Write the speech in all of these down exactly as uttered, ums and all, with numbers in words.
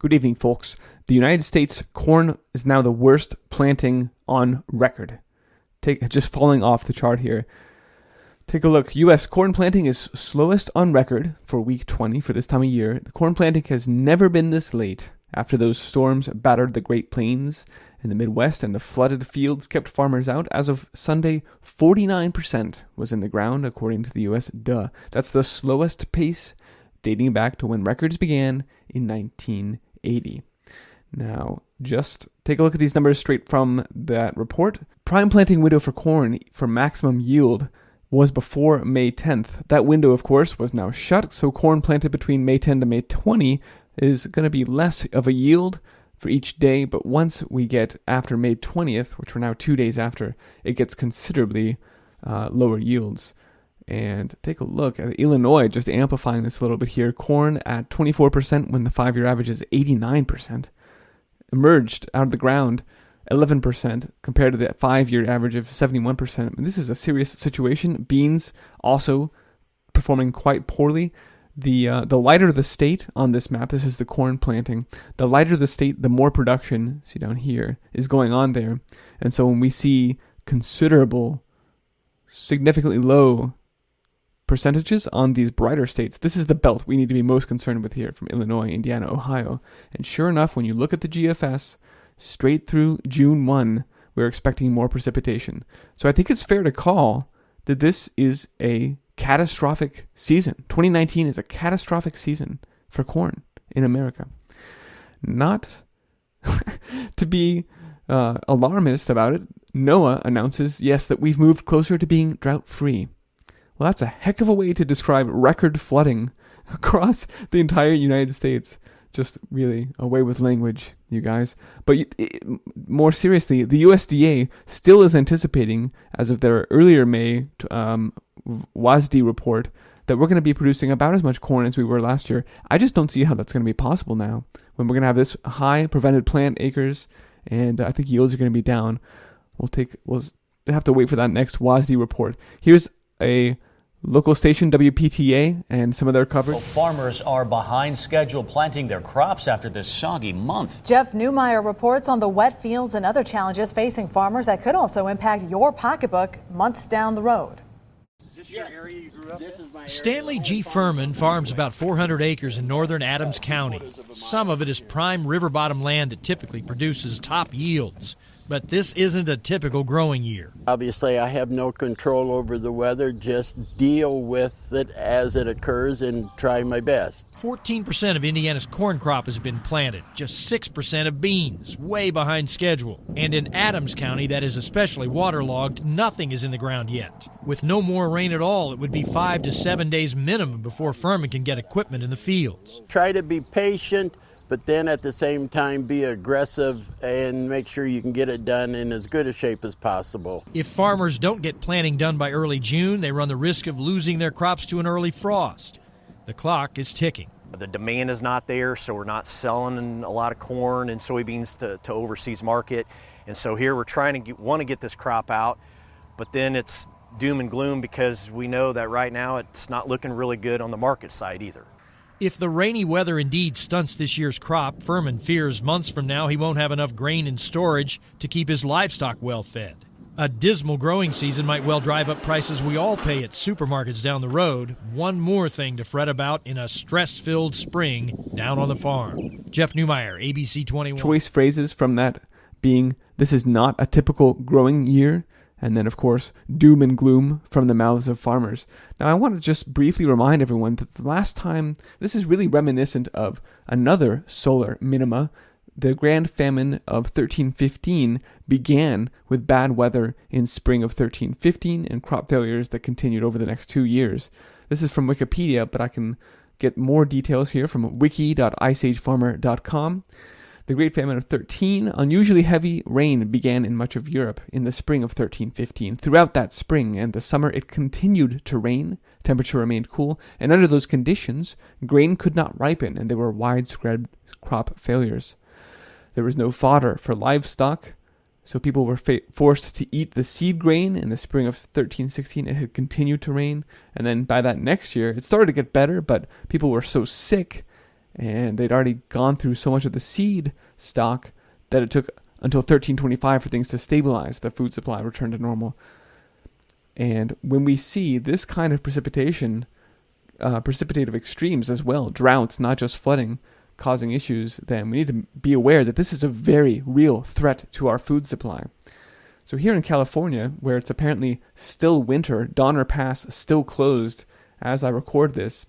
Good evening, folks. The United States corn is now the worst planting on record. Take just falling off the chart here. Take a look. U S corn planting is slowest on record for week twenty for this time of year. The corn planting has never been this late after those storms battered the Great Plains in the Midwest and the flooded fields kept farmers out. As of Sunday, forty-nine percent was in the ground, according to the U S D U. That's the slowest pace dating back to when records began in nineteen eighty. Now, just take a look at these numbers straight from that report. Prime planting window for corn for maximum yield was before May tenth. That window, of course, was now shut, so corn planted between May tenth to May twentieth is going to be less of a yield for each day, but once we get after May twentieth, which we're now two days after, it gets considerably uh, lower yields. And take a look at Illinois, just amplifying this a little bit here. Corn at twenty-four percent when the five-year average is eighty-nine percent. Emerged out of the ground eleven percent compared to the five-year average of seventy-one percent. And this is a serious situation. Beans also performing quite poorly. The uh, the lighter the state on this map, this is the corn planting, the lighter the state, the more production, see down here, is going on there. And so when we see considerable, significantly low percentages on these brighter states, this is the belt we need to be most concerned with here from Illinois, Indiana, Ohio. And sure enough, when you look at the G F S, straight through June first, we're expecting more precipitation. So I think it's fair to call that this is a catastrophic season. twenty nineteen is a catastrophic season for corn in America. Not to be uh, alarmist about it, NOAA announces, yes, that we've moved closer to being drought-free. Well, that's a heck of a way to describe record flooding across the entire United States. Just really away with language, you guys. But it, more seriously, the U S D A still is anticipating, as of their earlier May um, W A S D report, that we're going to be producing about as much corn as we were last year. I just don't see how that's going to be possible now, when we're going to have this high prevented plant acres, and I think yields are going to be down. We'll take we'll have to wait for that next W A S D report. Here's a local station, W P T A, and some of their coverage. Well, farmers are behind schedule planting their crops after this soggy month. Jeff Newmeyer reports on the wet fields and other challenges facing farmers that could also impact your pocketbook months down the road. Stanley G. Furman farms about four hundred acres in northern Adams County. Some of it is prime river bottom land that typically produces top yields. But this isn't a typical growing year. Obviously, I have no control over the weather, just deal with it as it occurs and try my best. fourteen percent of Indiana's corn crop has been planted, just six percent of beans, way behind schedule. And in Adams County, that is especially waterlogged, nothing is in the ground yet. With no more rain at all, it would be five to seven days minimum before Furman can get equipment in the fields. Try to be patient, but then at the same time be aggressive and make sure you can get it done in as good a shape as possible. If farmers don't get planting done by early June, they run the risk of losing their crops to an early frost. The clock is ticking. The demand is not there, so we're not selling a lot of corn and soybeans to, to overseas market. And so here we're trying to get, want to get this crop out, but then it's doom and gloom because we know that right now it's not looking really good on the market side either. If the rainy weather indeed stunts this year's crop, Furman fears months from now he won't have enough grain in storage to keep his livestock well fed. A dismal growing season might well drive up prices we all pay at supermarkets down the road. One more thing to fret about in a stress-filled spring down on the farm. Jeff Newmeyer, A B C twenty-one. Choice phrases from that being, this is not a typical growing year. And then, of course, doom and gloom from the mouths of farmers. Now, I want to just briefly remind everyone that the last time, this is really reminiscent of another solar minima. The Grand Famine of thirteen fifteen began with bad weather in spring of thirteen fifteen and crop failures that continued over the next two years. This is from Wikipedia, but I can get more details here from wiki dot ice age farmer dot com. The Great Famine of thirteen, unusually heavy rain began in much of Europe in the spring of thirteen fifteen. Throughout that spring and the summer, it continued to rain, temperature remained cool, and under those conditions, grain could not ripen, and there were widespread crop failures. There was no fodder for livestock, so people were fa- forced to eat the seed grain. In the spring of thirteen sixteen, it had continued to rain, and then by that next year, it started to get better, but people were so sick and they'd already gone through so much of the seed stock that it took until thirteen twenty-five for things to stabilize, the food supply return to normal. And when we see this kind of precipitation, uh, precipitative extremes as well, droughts, not just flooding, causing issues, then we need to be aware that this is a very real threat to our food supply. So here in California, where it's apparently still winter, Donner Pass still closed as I record this,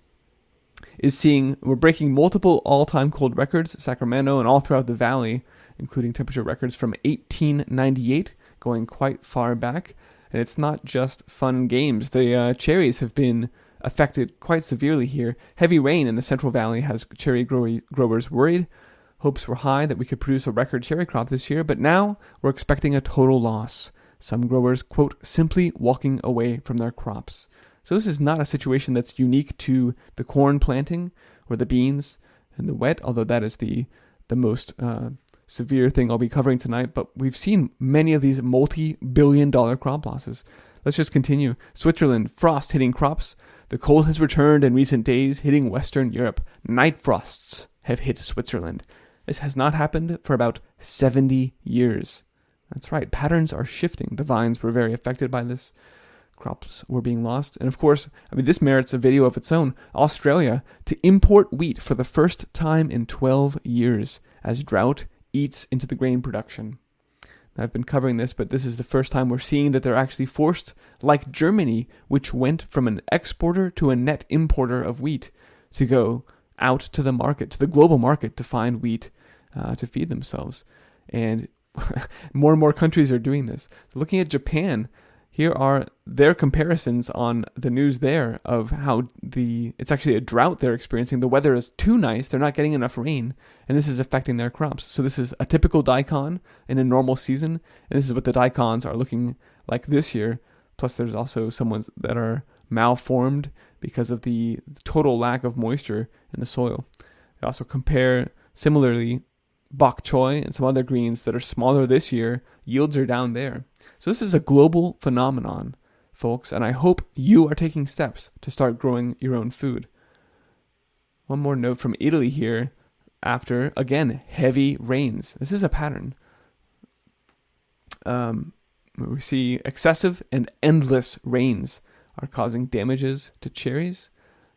is seeing, we're breaking multiple all-time cold records, Sacramento and all throughout the valley, including temperature records from eighteen ninety-eight, going quite far back. And it's not just fun and games. The uh, cherries have been affected quite severely here. Heavy rain in the Central Valley has cherry grow- growers worried. Hopes were high that we could produce a record cherry crop this year, but now we're expecting a total loss. Some growers, quote, simply walking away from their crops. So this is not a situation that's unique to the corn planting or the beans and the wheat, although that is the, the most uh, severe thing I'll be covering tonight, but we've seen many of these multi-billion dollar crop losses. Let's just continue. Switzerland, frost hitting crops. The cold has returned in recent days, hitting Western Europe. Night frosts have hit Switzerland. This has not happened for about seventy years. That's right, patterns are shifting. The vines were very affected by this. Crops were being lost. And of course, I mean, this merits a video of its own. Australia to import wheat for the first time in twelve years as drought eats into the grain production. I've been covering this, but this is the first time we're seeing that they're actually forced, like Germany, which went from an exporter to a net importer of wheat, to go out to the market, to the global market, to find wheat uh, to feed themselves. And more and more countries are doing this. Looking at Japan, here are their comparisons on the news there of how the it's actually a drought they're experiencing. The weather is too nice. They're not getting enough rain, and this is affecting their crops. So this is a typical daikon in a normal season, and this is what the daikons are looking like this year. Plus, there's also some ones that are malformed because of the total lack of moisture in the soil. They also compare, similarly, bok choy and some other greens that are smaller this year. Yields are down there. So this is a global phenomenon, folks, and I hope you are taking steps to start growing your own food. One more note from Italy here after, again, heavy rains. This is a pattern. Um, we see excessive and endless rains are causing damages to cherries.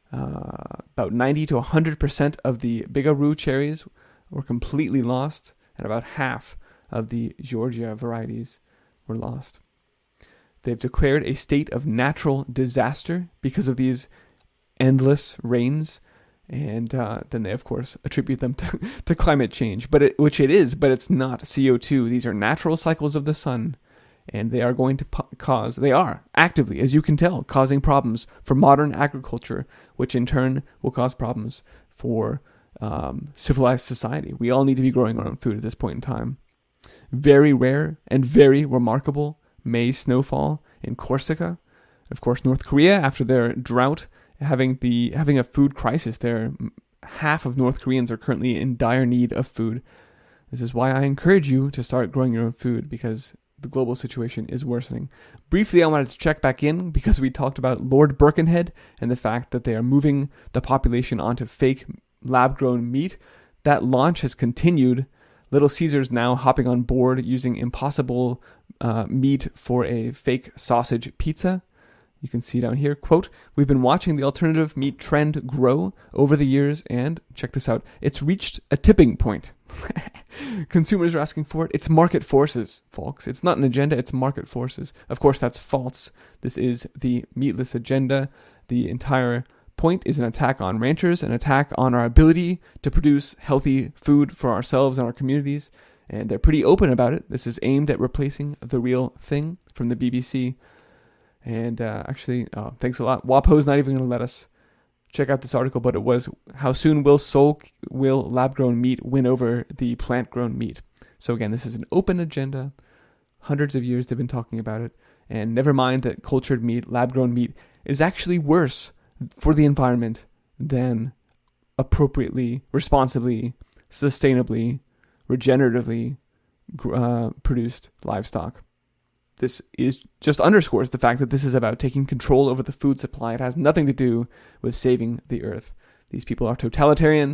Uh, about ninety to one hundred percent of the Bigaroo cherries were completely lost, and about half of the Georgia varieties were lost. They've declared a state of natural disaster because of these endless rains, and uh, then they, of course, attribute them to, to climate change, but it, which it is, but it's not C O two. These are natural cycles of the sun, and they are going to po- cause, they are actively, as you can tell, causing problems for modern agriculture, which in turn will cause problems for Um, civilized society. We all need to be growing our own food at this point in time. Very rare and very remarkable May snowfall in Corsica. Of course, North Korea, after their drought, having the having a food crisis there. Half of North Koreans are currently in dire need of food. This is why I encourage you to start growing your own food, because the global situation is worsening. Briefly, I wanted to check back in because we talked about Lord Birkenhead and the fact that they are moving the population onto fake lab-grown meat. That launch has continued. Little Caesars now hopping on board using impossible uh, meat for a fake sausage pizza. You can see down here, quote, "We've been watching the alternative meat trend grow over the years and," check this out, "it's reached a tipping point." Consumers are asking for it. It's market forces, folks. It's not an agenda, it's market forces. Of course, that's false. This is the meatless agenda. The entire point is an attack on ranchers, an attack on our ability to produce healthy food for ourselves and our communities, and they're pretty open about it. This is aimed at replacing the real thing from the B B C. And uh, actually, oh, thanks a lot. WAPO's not even going to let us check out this article, but it was, "How soon will soul will lab-grown meat win over the plant-grown meat?" So again, this is an open agenda. Hundreds of years they've been talking about it, and never mind that cultured meat, lab-grown meat, is actually worse for the environment than appropriately, responsibly, sustainably, regeneratively uh, produced livestock. This is just underscores the fact that this is about taking control over the food supply. It has nothing to do with saving the earth. These people are totalitarian,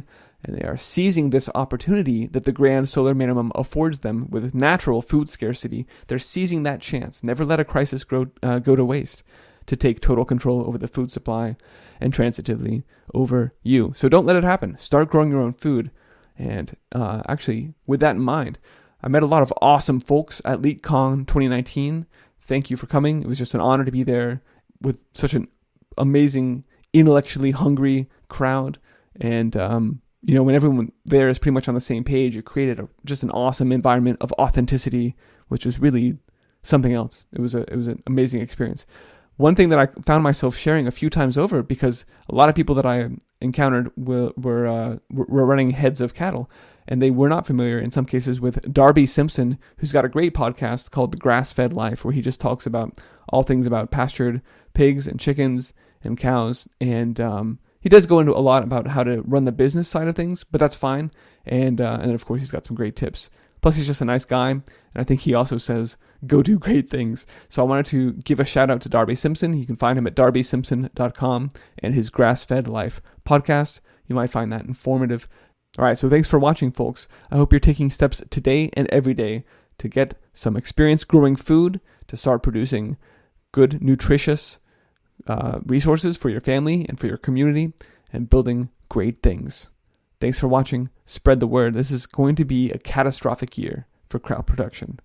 and they are seizing this opportunity that the grand solar minimum affords them with natural food scarcity. They're seizing that chance. Never let a crisis grow, uh, go to waste, to take total control over the food supply and transitively over you. So don't let it happen. Start growing your own food. And uh, actually, with that in mind, I met a lot of awesome folks at LeetCon twenty nineteen. Thank you for coming. It was just an honor to be there with such an amazing, intellectually hungry crowd. And, um, you know, when everyone there is pretty much on the same page, it created a, just an awesome environment of authenticity, which was really something else. It was a it was an amazing experience. One thing that I found myself sharing a few times over, because a lot of people that I encountered were were, uh, were running heads of cattle, and they were not familiar in some cases with Darby Simpson, who's got a great podcast called The Grass-Fed Life, where he just talks about all things about pastured pigs and chickens and cows. And um, he does go into a lot about how to run the business side of things, but that's fine. And uh, and then, of course, he's got some great tips. Plus, he's just a nice guy, and I think he also says, go do great things. So I wanted to give a shout out to Darby Simpson. You can find him at darby simpson dot com and his Grass-Fed Life podcast. You might find that informative. All right, so thanks for watching, folks. I hope you're taking steps today and every day to get some experience growing food, to start producing good, nutritious uh, resources for your family and for your community, and building great things. Thanks for watching. Spread the word. This is going to be a catastrophic year for crop production.